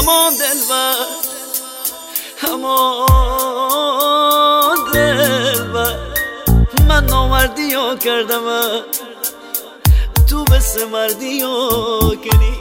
اما دلبر، اما دلبر، من نامردیو کردم تو بس مردیو کنی.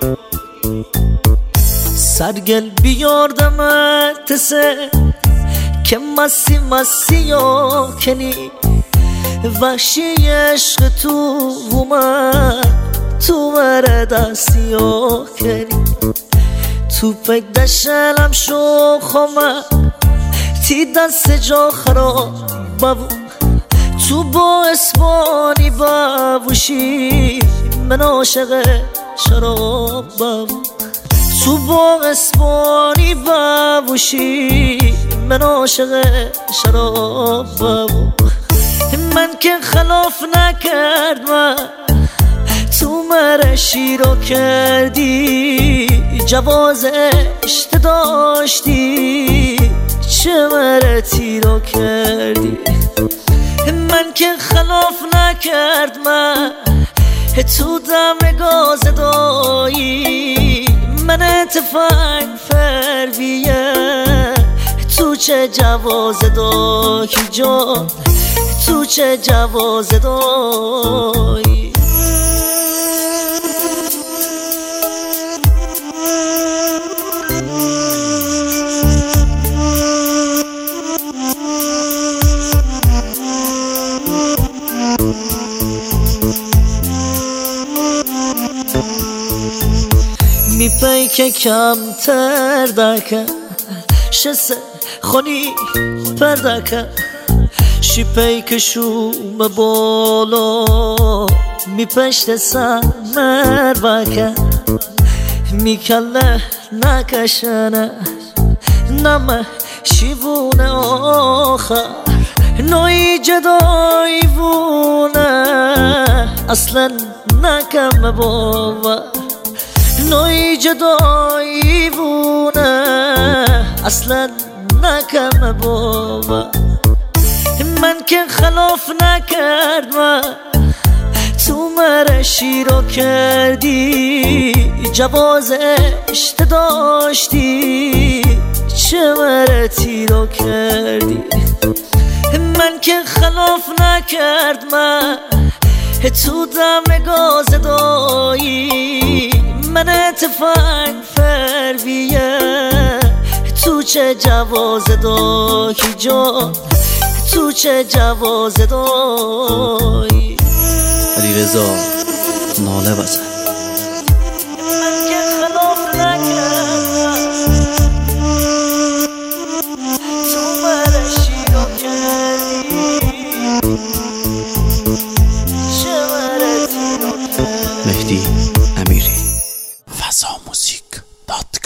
سرگل بیاردم تسه که مسی مسیو کنی. وحشی عشق تو اومد تو مره دستیو کنی. تو پک دشلم شو خمه تی دست جا خراب بابو. تو با اسبانی بابوشی من عاشق شراب بابو. تو با اسبانی بابوشی من عاشق شراب بابو. من که خلاف نکردم تو مرشی رو کردی. جوازش داشتی چه مرتی رو کردی. من که خلاف نکردم تو دم گاز دایی. من تفنگ فرویه تو چه جواز دایی جان. تو چه جواز دایی. میپی که کمتر دکه شسه خونی پردکه. شیپی که شوم بالا میپشت سمر بکه. میکله نکشنه نمه شیوونه آخر. نوی جدایی وونه اصلا نکم باور. نوی جدایی وونه اصلا نکم باور. من که خلاف نکردم تو مرشی رو کردی. جوازش داشتی چه مرتی رو کردی. من که خلاف نکردم تو دم گاز دایی. من تفنگ فرویه تو چه جواز دایی جان. تو چه جواز دایی. علیرضا ناله بزن. من که خلاف نکردم تو مرشی رو کردی. چه مرتی رو کردی. مهدی فضاموزیک.com